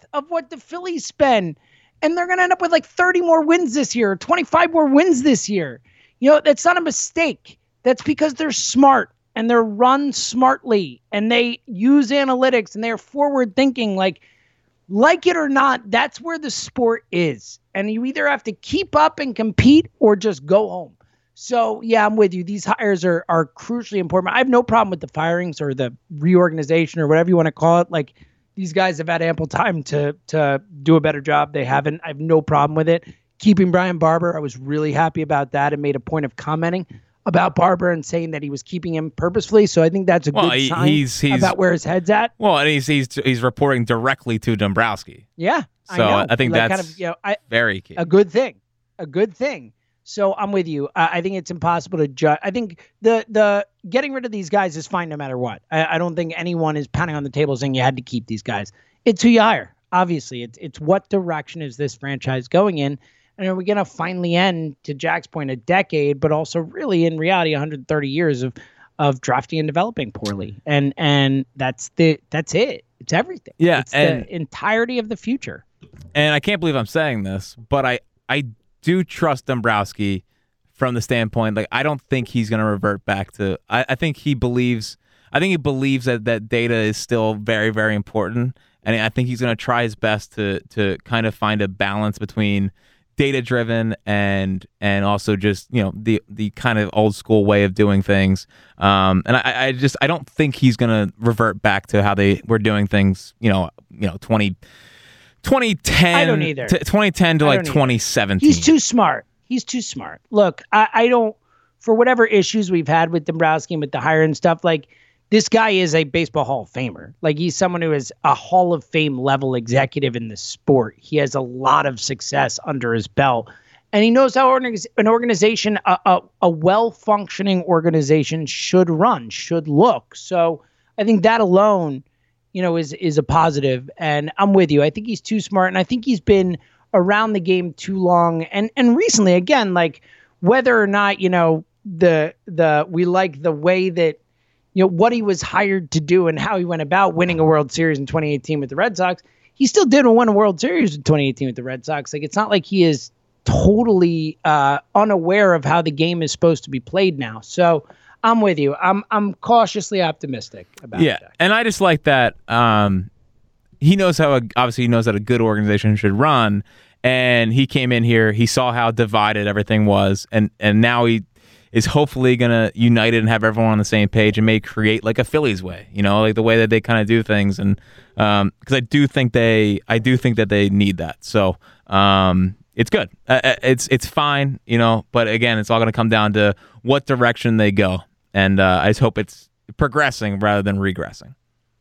of what the Phillies spend. And they're going to end up with like thirty more wins this year, twenty-five more wins this year. You know, that's not a mistake. That's because they're smart and they're run smartly and they use analytics and they're forward thinking. Like, like it or not, that's where the sport is. And you either have to keep up and compete or just go home. So, yeah, I'm with you. These hires are are crucially important. I have no problem with the firings or the reorganization or whatever you want to call it. Like, these guys have had ample time to to do a better job. They haven't. I have no problem with it. Keeping Brian Barber, I was really happy about that and made a point of commenting about Barber and saying that he was keeping him purposefully. So I think that's a well, good he, sign he's, he's, about where his head's at. Well, and he's he's he's reporting directly to Dombrowski. Yeah, so I, know. I think like that's kind of, you know, I, very key. A good thing. A good thing. So I'm with you. I, I think it's impossible to judge. I think the the getting rid of these guys is fine no matter what. I, I don't think anyone is pounding on the table saying you had to keep these guys. It's who you hire. Obviously, it's it's what direction is this franchise going in, and are we going to finally end, to Jack's point, a decade, but also really in reality one hundred thirty years of of drafting and developing poorly, and and that's the that's it. It's everything. Yeah, it's and, the entirety of the future. And I can't believe I'm saying this, but I I. do trust Dombrowski from the standpoint, like, I don't think he's going to revert back to, I, I think he believes, I think he believes that, that data is still very, very important. And I think he's going to try his best to, to kind of find a balance between data driven and, and also just, you know, the, the kind of old school way of doing things. Um, and I, I just, I don't think he's going to revert back to how they were doing things, you know, you know, twenty twenty ten I don't either. To twenty ten to like twenty seventeen. He's too smart. He's too smart. Look, I, I don't, for whatever issues we've had with Dombrowski and with the hire and stuff, like, this guy is a baseball Hall of Famer. Like, he's someone who is a Hall of Fame level executive in the sport. He has a lot of success under his belt. And he knows how an organization, a, a, a well-functioning organization should run, should look. So I think that alone, you know, is is a positive. And I'm with you. I think he's too smart. And I think he's been around the game too long. And and recently, again, like, whether or not, you know, the the we like the way that, you know, what he was hired to do and how he went about winning a World Series in twenty eighteen with the Red Sox, he still didn't win a World Series in twenty eighteen with the Red Sox. Like, it's not like he is totally uh, unaware of how the game is supposed to be played now. So I'm with you. I'm I'm cautiously optimistic about yeah, that. And I just like that um, he knows how a, obviously he knows that a good organization should run, and he came in here, he saw how divided everything was, and and now he is hopefully gonna unite it and have everyone on the same page and may create like a Phillies way, you know, like the way that they kind of do things, and um, because I do think they I do think that they need that. So um, it's good. Uh, it's it's fine, you know, but again, it's all gonna come down to what direction they go. And uh, I just hope it's progressing rather than regressing.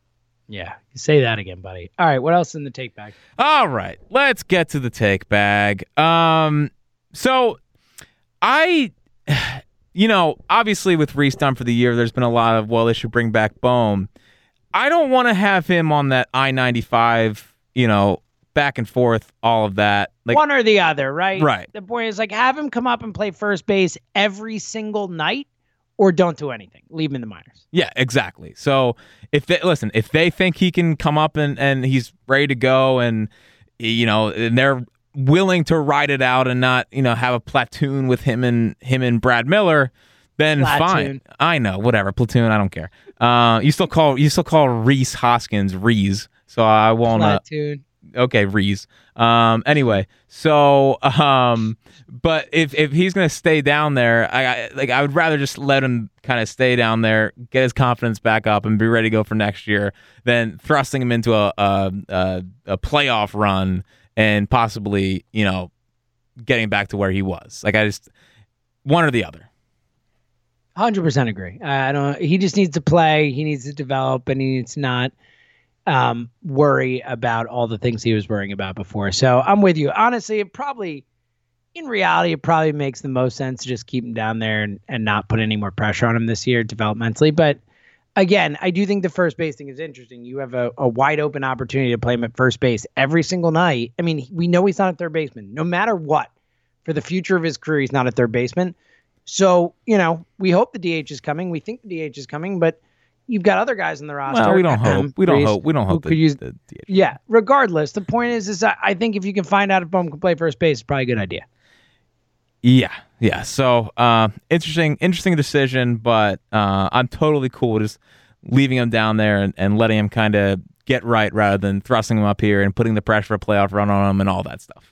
Yeah, say that again, buddy. All right, what else in the take bag? All right, let's get to the take bag. Um, so I, you know, obviously with Rhys done for the year, there's been a lot of, well, they should bring back Bohm. I don't want to have him on that I ninety-five, you know, back and forth, all of that. Like, one or the other, right? Right. The point is, like, have him come up and play first base every single night, or don't do anything. Leave him in the minors. Yeah, exactly. So if they listen, if they think he can come up and, and he's ready to go, and you know, and they're willing to ride it out and not, you know, have a platoon with him and him and Brad Miller, then Platoon. fine. I know, whatever, platoon. I don't care. Uh, you still call you still call Rhys Hoskins Rhys, so I won't. Uh, Platoon. Okay, Rhys. Um, anyway, so um, but if if he's gonna stay down there, I, I like I would rather just let him kind of stay down there, get his confidence back up, and be ready to go for next year, than thrusting him into a a, a, a playoff run and possibly, you know, getting back to where he was. Like, I just one or the other. one hundred percent agree. I don't. He just needs to play. He needs to develop, and he needs to not um, worry about all the things he was worrying about before. So I'm with you. Honestly, it probably, in reality, it probably makes the most sense to just keep him down there and, and not put any more pressure on him this year developmentally. But again, I do think the first base thing is interesting. You have a, a wide open opportunity to play him at first base every single night. I mean, we know he's not a third baseman. No matter what, for the future of his career, he's not a third baseman. So, you know, we hope the D H is coming. We think the D H is coming, but You've got other guys in the roster. Well, we don't hope. Um, We don't Reese, hope. We don't who hope could that use- the D H. Yeah. Regardless, the point is, is I I think if you can find out if Bohm can play first base, it's probably a good idea. Yeah, yeah. So uh, interesting, interesting decision, but uh, I'm totally cool with just leaving him down there and, and letting him kind of get right rather than thrusting him up here and putting the pressure of a playoff run on him and all that stuff.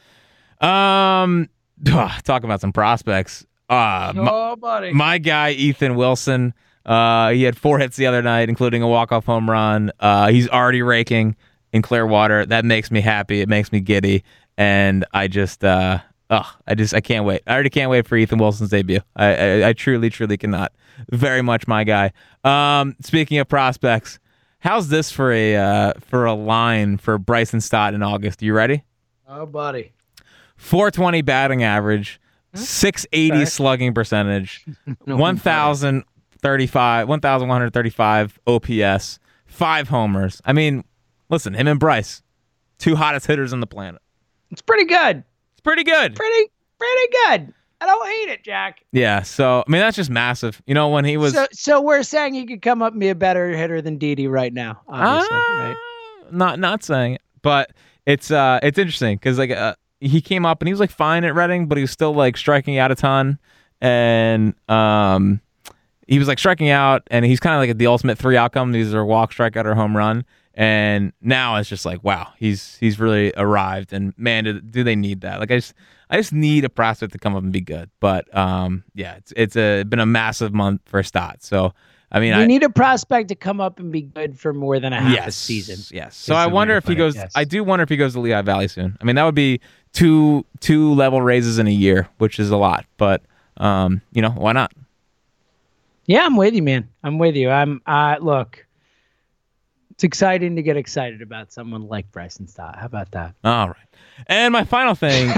Um, talk about some prospects. Uh, my, Oh, buddy. my guy Ethan Wilson. Uh, he had four hits the other night, including a walk-off home run. Uh, he's already raking in Clearwater. That makes me happy. It makes me giddy, and I just. Uh, Oh, I just I can't wait. I already can't wait for Ethan Wilson's debut. I, I I truly truly cannot. Very much my guy. Um, speaking of prospects, how's this for a uh, for a line for Bryson Stott in August? You ready? Oh, buddy. four twenty batting average, six eighty Okay. slugging percentage, one thousand thirty-five, one thousand one hundred thirty-five O P S, five homers. I mean, listen, him and Bryce, two hottest hitters on the planet. It's pretty good. Pretty good. Pretty, pretty good. I don't hate it, Jack. Yeah, so I mean that's just massive. You know when he was So, so we're saying he could come up and be a better hitter than Didi right now, obviously, Ah, right? Not not saying it, but it's uh it's interesting because like uh, he came up and he was like fine at Reading, but he was still like striking out a ton, and um he was like striking out, and he's kind of like the ultimate three outcome. These are walk, strikeout, or home run. And now it's just like, wow, he's he's really arrived, and man, do, do they need that? Like I just I just need a prospect to come up and be good. But um, yeah, it's it's a been a massive month for Stott. So I mean, We I need a prospect to come up and be good for more than a half yes, a season. yes. So is I the way wonder to if he put it, goes. yes. I do wonder if he goes to Lehigh Valley soon. I mean, that would be two two level raises in a year, which is a lot. But um, you know, why not? Yeah, I'm with you, man. I'm with you. I'm uh look. It's exciting to get excited about someone like Bryson Stott. How about that? All right. And my final thing.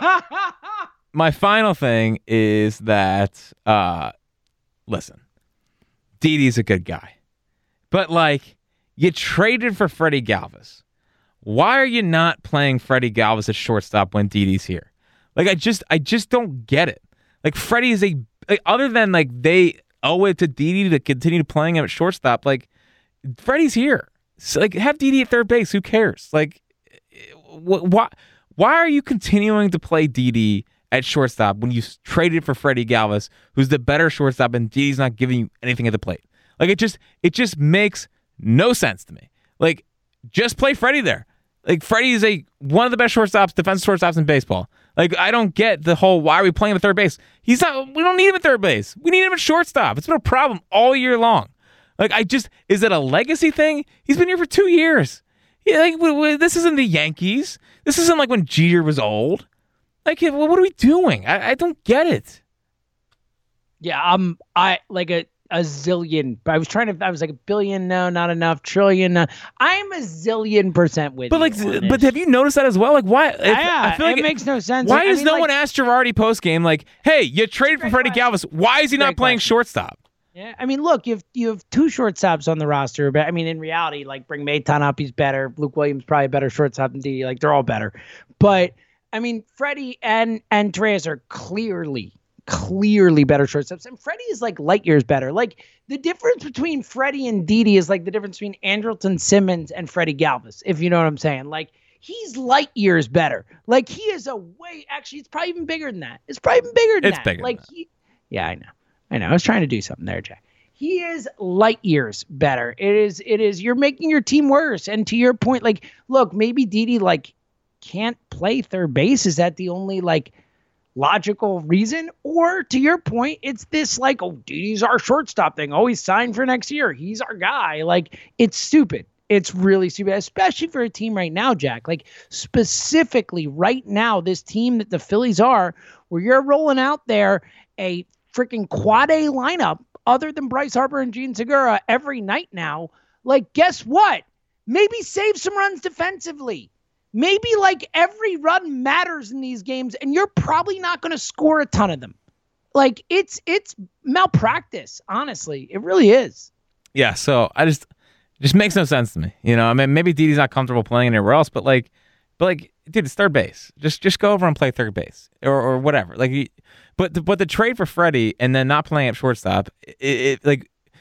my final thing is that uh listen, Didi's a good guy, but like you traded for Freddie Galvis. Why are you not playing Freddie Galvis at shortstop when Didi's here? Like I just I just don't get it. Like Freddie is a like, other than like they owe it to Didi to continue playing him at shortstop. Like Freddie's here. So, like have Didi at third base. Who cares? Like wh- why why are you continuing to play Didi at shortstop when you traded for Freddie Galvis, who's the better shortstop, and Didi's not giving you anything at the plate? Like it just it just makes no sense to me. Like just play Freddie there. Like Freddie is a one of the best shortstops, defensive shortstops in baseball. Like I don't get the whole why are we playing him at third base? He's not. We don't need him at third base. We need him at shortstop. It's been a problem all year long. Like I just is it a legacy thing? He's been here for two years. Yeah, like w- w- this isn't the Yankees. This isn't like when Jeter was old. Like what are we doing? I, I don't get it. Yeah, um, I like a, a zillion. I was trying to. I was like a billion. No, not enough. Trillion. No. I'm a zillion percent with But you like, on but this. have you noticed that as well? Like, why? if- Yeah, I feel like it makes no sense. Why I has mean, no like- one asked Girardi post game like, "Hey, you traded for Great Freddie question. Galvis. Why is he not Great playing question. shortstop?" Yeah, I mean, look, you have you have two shortstops on the roster, but I mean, in reality, like bring Maton up, he's better. Luke Williams probably a better shortstop than Didi. Like they're all better, but I mean, Freddie and and Treyas are clearly, clearly better shortstops, and Freddie is like light years better. Like the difference between Freddie and Didi is like the difference between Andrelton Simmons and Freddie Galvis, if you know what I'm saying. Like he's light years better. Like he is a way. Actually, it's probably even bigger than that. It's probably even bigger than It's that. bigger than Like that. he. Yeah, I know. I know. I was trying to do something there, Jack. He is light years better. It is, it is, you're making your team worse. And to your point, like, look, maybe Didi, like, can't play third base. Is that the only, like, logical reason? Or to your point, it's this, like, oh, Didi's our shortstop thing. Oh, he's signed for next year. He's our guy. Like, it's stupid. It's really stupid, especially for a team right now, Jack. Like, specifically right now, this team that the Phillies are, where you're rolling out there a freaking quad A lineup other than Bryce Harper and Gene Segura every night now. Like, guess what? Maybe save some runs defensively. Maybe like every run matters in these games, and you're probably not going to score a ton of them. Like it's it's malpractice, honestly. It really is. Yeah, so I just it just makes no sense to me. You know, I mean, maybe Didi's not comfortable playing anywhere else, but like, but like, dude, it's third base. Just just go over and play third base or or whatever. Like, you, but the, but the trade for Freddie and then not playing at shortstop, it, it like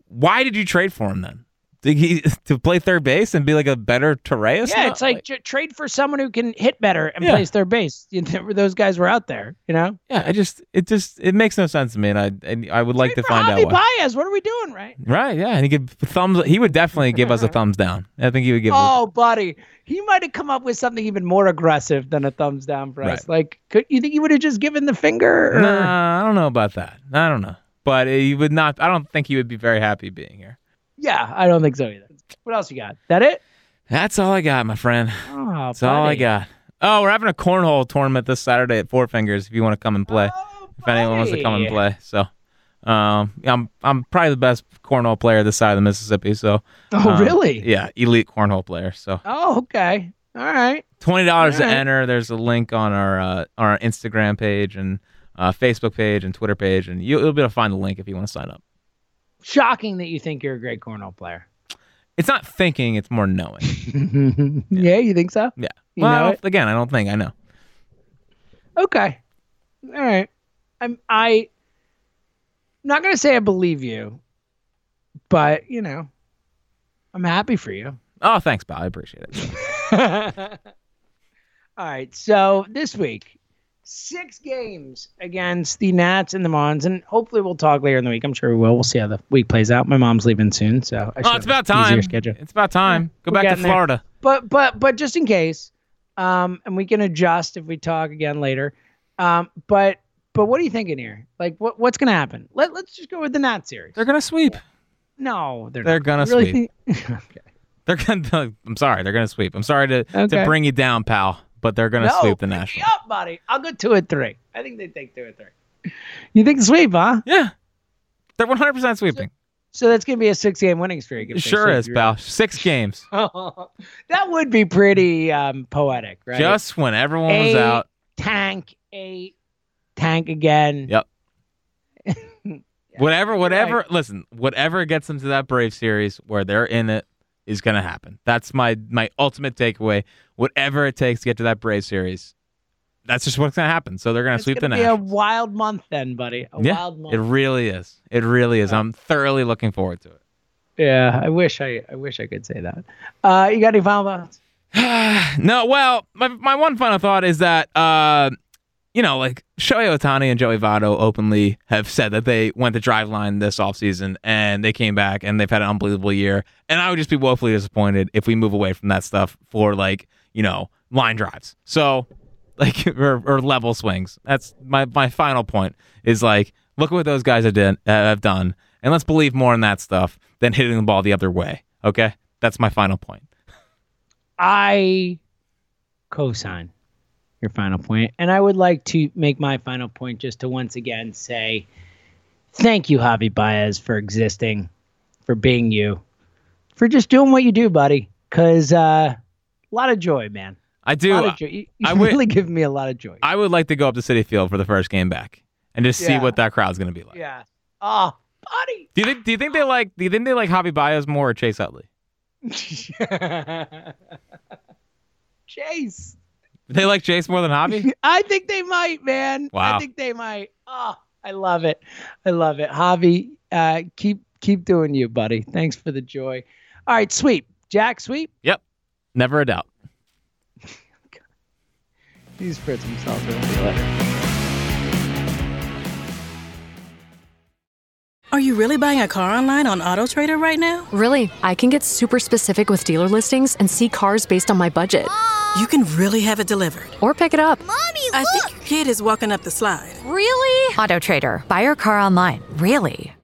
why did you trade for him then? Did he, to play third base and be like a better Torreyes? Yeah, No, it's like, like trade for someone who can hit better and Yeah. plays third base. You know, those guys were out there, you know? yeah, I just it just it makes no sense to me, and I and I would like Trade to for find Javi out why. Baez, what are we doing, right? Right? Yeah, and he could thumbs. He would definitely give us a thumbs down. I think he would give. Oh, buddy, he might have come up with something even more aggressive than a thumbs down for us. Right. Like, could you think he would have just given the finger? Or? Nah, I don't know about that. I don't know, but he would not. I don't think he would be very happy being here. Yeah, I don't think so either. What else you got? That it? That's all I got, my friend. Oh, That's all I buddy. got. Oh, we're having a cornhole tournament this Saturday at Four Fingers. If you want to come and play, Oh, if anyone wants to come and buddy. play, so um, yeah, I'm I'm probably the best cornhole player this side of the Mississippi. So Oh, um, really? Yeah, elite cornhole player. So Oh, okay. All right. twenty dollars to All right. enter. There's a link on our uh, on our Instagram page and uh, Facebook page and Twitter page, and you, you'll be able to find the link if you want to sign up. Shocking that you think you're a great cornhole player. It's not thinking; it's more knowing. Yeah, you think so? Yeah. You well, know I don't- it? again, I don't think I know. Okay. All right. I'm I I'm not gonna say I believe you, but you know, I'm happy for you. Oh, thanks, pal. I appreciate it. All right. So this week, six games against the Nats and the Mons, and hopefully we'll talk later in the week. I'm sure we will. We'll see how the week plays out. My mom's leaving soon, so I should Oh, it's have about an time. easier schedule. It's about time. Go we're back to getting there. Florida. But but but just in case, um, and we can adjust if we talk again later. Um, but but what are you thinking here? Like what what's gonna happen? Let Let's just go with the Nats series. They're gonna sweep. No, they're They're not. gonna You really sweep. think- okay. They're gonna. I'm sorry. They're gonna sweep. I'm sorry to Okay. to bring you down, pal. But they're gonna No, sweep the pick me Nationals. up, buddy. I'll go two and three. I think they take two and three. You think sweep, huh? Yeah, they're one hundred percent sweeping. So that's gonna be a six-game winning streak. if It they sure sweep is, you, pal. Six games. right? That would be pretty um, poetic, right? Just when everyone was Eight, out. tank, eight, tank again. Yep. Whatever, you're whatever. right. Listen, whatever gets them to that Brave series where they're in it is gonna happen. That's my my ultimate takeaway. Whatever it takes to get to that Brave series, that's just what's gonna happen. So they're gonna It's sweep the gonna be a Nationals. wild month then, buddy. A Yeah, wild month. it really is. It really is. I'm thoroughly looking forward to it. Yeah, I wish I, I wish I could say that. Uh, you got any final thoughts? No, well, my my one final thought is that uh, you know, like Shohei Ohtani and Joey Votto openly have said that they went to Driveline this offseason and they came back and they've had an unbelievable year. And I would just be woefully disappointed if we move away from that stuff for like, you know, line drives. So like or, or level swings. That's my my final point is like, look at what those guys have done, uh, have done, and let's believe more in that stuff than hitting the ball the other way. Okay? That's my final point. I co-sign your final point, and I would like to make my final point just to once again say thank you, Javi Baez, for existing, for being you, for just doing what you do, buddy. Because uh, a lot of joy, man. I A do. lot of joy. You, you I would- really give me a lot of joy. I would like to go up to Citi Field for the first game back and just see Yeah. what that crowd's going to be like. yeah. Oh, buddy. Do you think? Do you think they like? Do you think they like Javi Baez more or Chase Utley? Chase. They like Chase more than Javi? I think they might, man. Wow. I think they might. Oh, I love it. I love it. Javi, uh, keep keep doing you, buddy. Thanks for the joy. All right, sweep. Jack, sweep. Yep. Never a doubt. He's Fritz himself. We'll see you later. Are you really buying a car online on AutoTrader right now? Really, I can get super specific with dealer listings and see cars based on my budget. You can really have it delivered. Or pick it up. Mommy, I look! think your kid is walking up the slide. Really? AutoTrader. Buy your car online. Really?